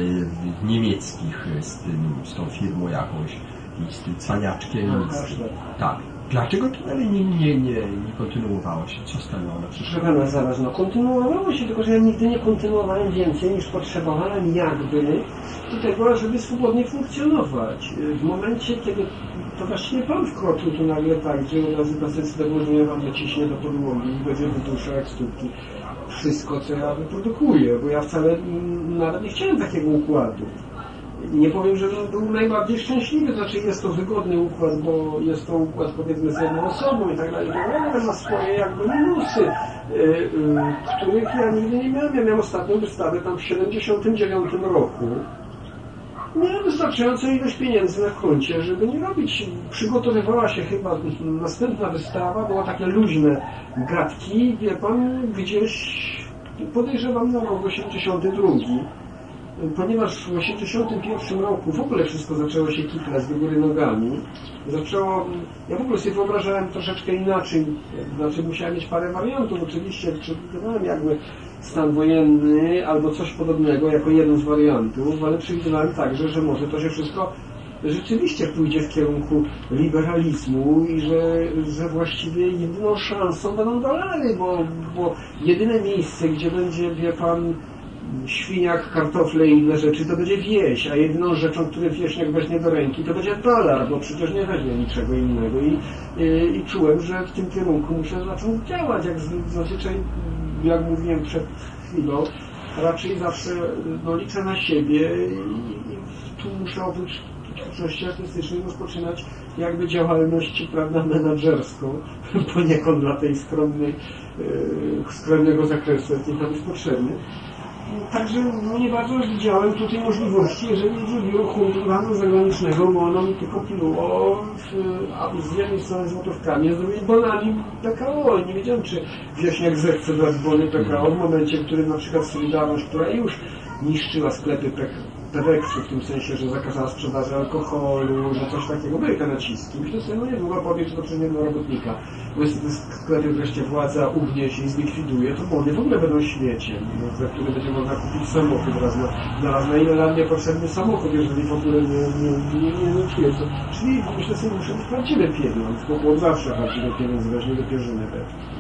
niemieckich z tą firmą jakąś i z tym cwaniaczkiem. Tak. Dlaczego to dalej nie kontynuowało się? Co stanęło na przyszłość? Proszę pana, zaraz, no kontynuowało się, tylko że ja nigdy nie kontynuowałem więcej niż potrzebowałem jakby do tego, żeby swobodnie funkcjonować. W momencie, kiedy to właściwie pan wkroczył tu nagle tak, że od razu ta zdecydowanie wam naciśnie do podłogi i będzie wyduszał jak stópki wszystko, co ja wyprodukuję, bo ja wcale nawet nie chciałem takiego układu. Nie powiem, że był najbardziej szczęśliwy, znaczy jest to wygodny układ, bo jest to układ powiedzmy z jedną osobą i tak dalej, ale ma swoje jakby minusy, których ja nigdy nie miałem. Ja miałem ostatnią wystawę tam w 79 roku. Miałem wystarczającą ilość pieniędzy na koncie, żeby nie robić. Przygotowywała się chyba następna wystawa, było takie luźne gadki, wie pan, gdzieś podejrzewam na rok 82. Ponieważ w 1981 roku w ogóle wszystko zaczęło się kitlać do góry nogami, ja w ogóle sobie wyobrażałem troszeczkę inaczej, znaczy musiałem mieć parę wariantów, oczywiście przewidywałem jakby stan wojenny albo coś podobnego jako jeden z wariantów, ale przewidywałem także, że może to się wszystko rzeczywiście pójdzie w kierunku liberalizmu i że właściwie jedyną szansą będą dolary, bo jedyne miejsce, gdzie będzie, wie pan, świniak, kartofle i inne rzeczy, to będzie wieś, a jedyną rzeczą, którą wieśniak weźmie do ręki, to będzie dolar, bo przecież nie weźmie niczego innego i czułem, że w tym kierunku muszę zacząć działać, jak zazwyczaj, jak mówiłem przed chwilą, raczej zawsze liczę na siebie i tu muszę oprócz twórczości artystycznej rozpoczynać jakby działalność, prawda, menadżerską, poniekąd dla tej skromnego zakresu, jaki tam jest potrzebny. Także nie bardzo widziałem tutaj możliwości, jeżeli chodzi o handlu zagranicznego, bo ono mi tylko piluło z jednej strony złotówkami, a z drugiej bonami PKO. Nie wiedziałem, czy wieśniak zechce dać bony PKO w momencie, w którym na przykład Solidarność, która już niszczyła sklepy Peweksu, w tym sensie, że zakazała sprzedaży alkoholu, że coś takiego, były te naciski. Myślę sobie, niedługo powie, że to przez jednego robotnika. Bo jeśli te sklepy wreszcie władza ugniesie i zlikwiduje, to bony w ogóle będą śmieciem, za które będzie można kupić samochód raz na ile lat niepotrzebny samochód, jeżeli w ogóle nie czuje co. Czyli myślę sobie, muszę mieć prawdziwy pieniądz, bo od zawsze prawdziwy pieniądz weźmie do pierzyny.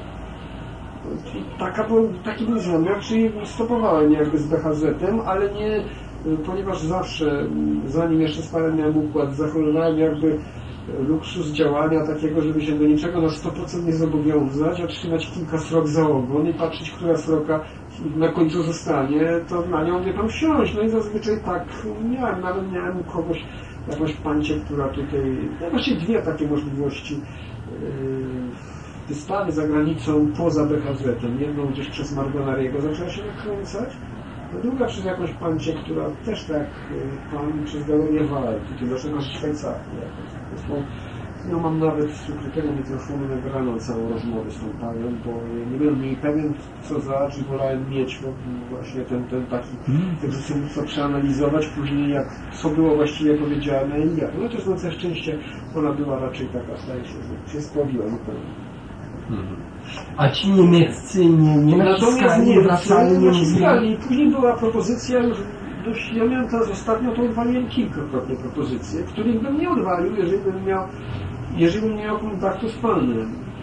Taki był zamiar, czyli stopowałem jakby z BHZ-em, ale nie, ponieważ zawsze, zanim jeszcze z panem miałem układ, zachowywałem jakby luksus działania takiego, żeby się do niczego na 100% nie zobowiązać, a trzymać kilka srok za ogon i patrzeć, która sroka na końcu zostanie, to na nią wie pan wsiąść. No i zazwyczaj tak miałem, nawet miałem kogoś, jakąś pancię, która tutaj, właściwie dwie takie możliwości wystawy za granicą poza BHZ-em. Jedną gdzieś przez Margonariego zaczęła się nakręcać, a druga przez jakąś pancię, która też tak pan przez galerię Wald, tutaj naszego Szwajcarii. Ja mam nawet z ukrytego mikrofonu nagraną całą rozmowę z tą panią, bo nie byłem mniej pewien, co za, czy wolałem mieć właśnie ten taki tekst, co przeanalizować później, co było właściwie powiedziane i jak. No to jest na całe szczęście, ona była raczej taka, zdaje się spławiła zupełnie. A ci niemieccy nie wracali, nie naciskali. Później była propozycja już dość, ja miałem teraz ostatnio, to odwaliłem kilkakrotnie propozycje, których bym nie odwalił, jeżeli bym nie miał kontaktu z panem.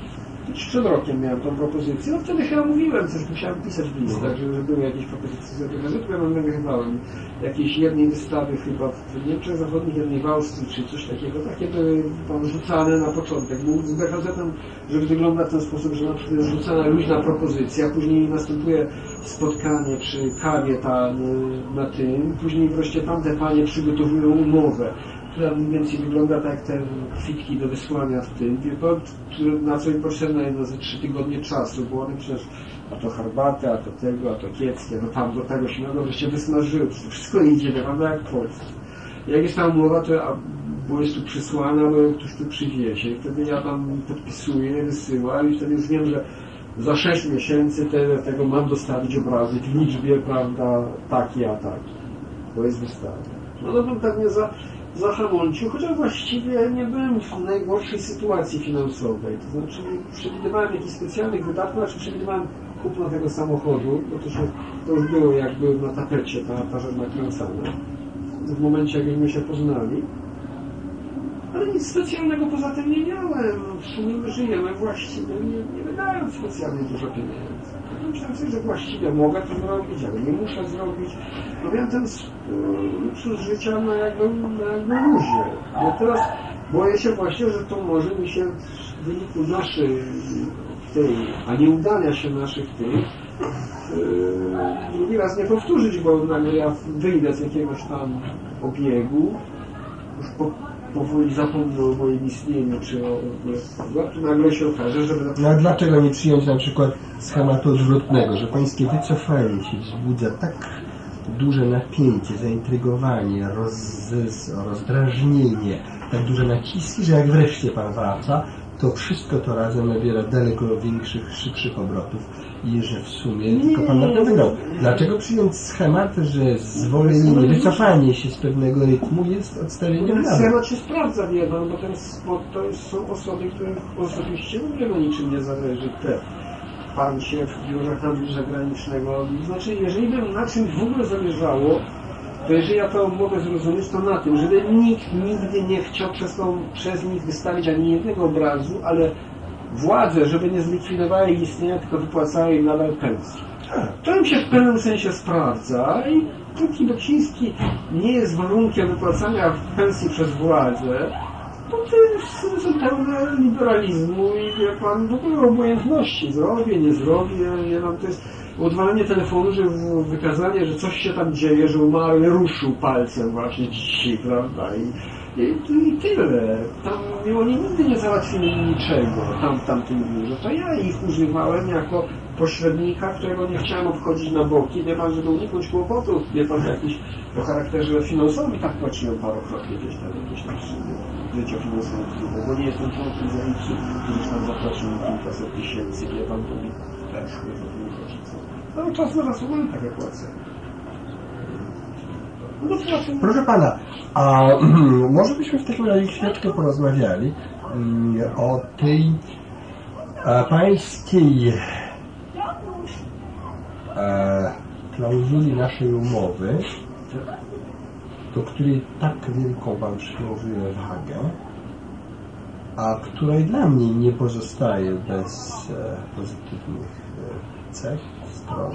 przed rokiem miałem tą propozycję, no wtedy chyba mówiłem, coś musiałem pisać w listach, że były jakieś propozycje z gazetu, ja nagrywałem jakiejś jednej wystawy chyba w Niemczech Zachodnich, jednej w Austrii, czy coś takiego, takie były tam rzucane na początek. Z BHZ-em, że wygląda w ten sposób, że na przykład jest rzucana luźna propozycja, później następuje spotkanie przy kawie na tym, później wreszcie tamte panie przygotowują umowę, która mniej więcej wygląda tak jak te kwitki do wysłania w tym, na co im potrzebne jest ze 3 tygodnie czasu, bo one przecież a to herbatę, a to tego, a to kieckie, no tam do tego się wreszcie wysmażyły, wszystko idzie, prawda, jak w Polsce. Jak jest ta umowa, to bo jest tu przysłana, bo ktoś tu przywiezie i wtedy ja tam podpisuję, wysyłam i wtedy już wiem, że za 6 miesięcy tego mam dostawić obrazy w liczbie, prawda, taki a taki, bo jest wystawa. No to bym tak nie zahamulcił, chociaż właściwie nie byłem w najgorszej sytuacji finansowej. To znaczy przewidywałem jakichś specjalnych wydatków, znaczy przewidywałem kupno tego samochodu, bo to już było jakby na tapecie ta rzecz nakręcana. W momencie, jak myśmy się poznali. Ale nic specjalnego poza tym nie miałem. W sumie my żyjemy właściwie, nie wydając specjalnie dużo pieniędzy. Myślałem sobie, że właściwie mogę to zrobić, ale nie muszę zrobić. No miałem ten luksus życia na jakby luzie. Ja teraz boję się właśnie, że to może mi się w wyniku naszej a nie udania się naszych drugi raz nie powtórzyć, bo nagle ja wyjdę z jakiegoś tam obiegu, już powoli zapomnę o moim istnieniu, czy nagle się okaże, że... No a dlaczego nie przyjąć na przykład schematu odwrotnego, że pańskie wycofanie się wzbudza tak duże napięcie, zaintrygowanie, rozdrażnienie, tak duże naciski, że jak wreszcie pan wraca, to wszystko to razem nabiera daleko większych, szybszych obrotów i że w sumie tylko pan na to wygrał. Dlaczego przyjąć schemat, że zwolnienie, wycofanie się z pewnego rytmu jest odstawieniem na schemat się sprawdza, wie pan, bo to są osoby, których osobiście w ogóle niczym nie zależy. Pan się w biurze handlu zagranicznego, znaczy jeżeli by na czymś w ogóle zależało, to jeżeli ja to mogę zrozumieć, to na tym, żeby nikt nigdy nie chciał przez nich wystawić ani jednego obrazu, ale władze, żeby nie zlikwidowały ich istnienia, tylko wypłacały im nadal pensję. To im się w pewnym sensie sprawdza i póki Beksiński nie jest warunkiem wypłacania pensji przez władzę, to to są pełne liberalizmu i wie pan, w ogóle obojętności. Zrobię, nie zrobię, to jest odwalenie telefonu, że wykazanie, że coś się tam dzieje, że umarły ruszył palcem właśnie dzisiaj, prawda? I tyle. Tam oni nigdy nie załatwili niczego tamtym biurze. To ja ich używałem jako pośrednika, którego nie chciałem obchodzić na boki, wie pan, żeby uniknąć kłopotów, wie pan, jakiś o charakterze finansowym i tak płaciłem parokrotnie jakieś tam życie finansowe, bo nie jestem członkiem zajęci, któryś tam zapłacił mi kilkaset tysięcy, wie pan, to mi weszły za różnicą. No czas na zasługę takie płacę. No, proszę pana, a może byśmy w takim razie chwileczkę porozmawiali o tej pańskiej klauzuli naszej umowy, do której tak wielką pan przywiązuje wagę, a której dla mnie nie pozostaje bez pozytywnych cech, stron.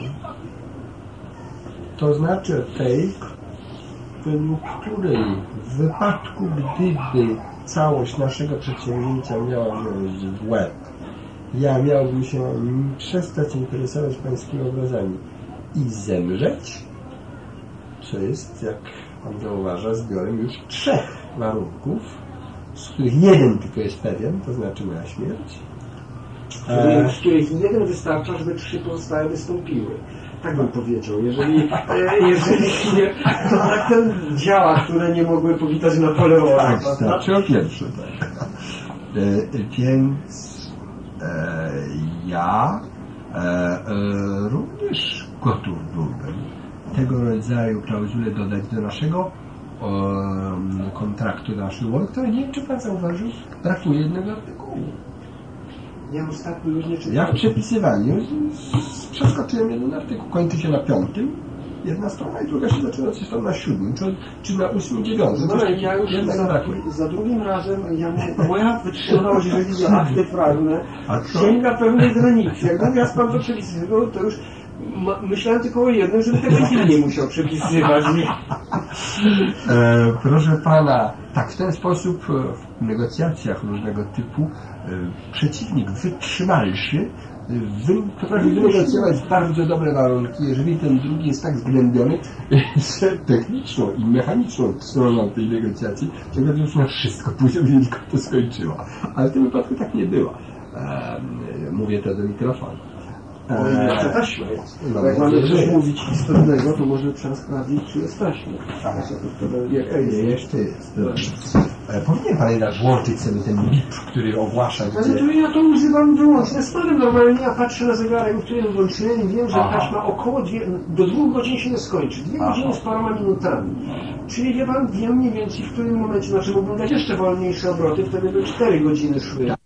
To znaczy tej, według której w wypadku, gdyby całość naszego przedsięwzięcia miała wziąć w łeb, ja miałbym się przestać interesować pańskimi obrazami i zemrzeć, co jest, jak pan zauważa, zbiorem już 3 warunków, z których jeden tylko jest pewien, to znaczy moja śmierć. Z których jeden wystarcza, żeby 3 pozostałe wystąpiły. Tak bym powiedział. Jeżeli nie, to tak ten działa, które nie mogły powitać Napoleona. Tak, znaczy o pierwsze, tak. Więc ja również gotów byłbym tego rodzaju klauzulę dodać do naszego kontraktu, do naszej umowy, który nie wiem, czy pan zauważył, brakuje jednego artykułu. Ja ostatnio już nie czytałem. Ja w przepisywaniu przeskoczyłem jeden artykuł, kończy się na 5. jedna strona i druga się zaczyna coś tam na 7, czy na 8, 9. No ja już za drugim razem, moja wytrzymałość, jeżeli akty prawne, sięga pewnej granicy. Jak natomiast pan to przepisywał, to już myślałem tylko o jednym, żeby tego nie musiał przepisywać. Proszę pana, tak w ten sposób w negocjacjach różnego typu przeciwnik wytrzymalszy potrafi wynegocjować bardzo dobre warunki, jeżeli ten drugi jest tak zgnębiony, że techniczną i mechaniczną stroną tej negocjacji ciągle już na wszystko później tylko to skończyło. Ale w tym wypadku tak nie było. Mówię to do mikrofonu. To taśma jest. Jak mamy coś mówić istotnego, to może trzeba sprawdzić, czy jest taśma. Nie, jeszcze jest. Powinien pan jednak włączyć sobie ten bip, który ogłasza. Ale to ja to używam wyłącznie z panem. Normalnie ja patrzę na zegarek, w którym włączyłem i wiem, że taśma około do 2 godzin się nie skończy. 2 godziny z paroma minutami. Czyli wie pan, wiem mniej więcej w którym momencie, znaczy mógłbym dać jeszcze wolniejsze obroty, wtedy by 4 godziny szły.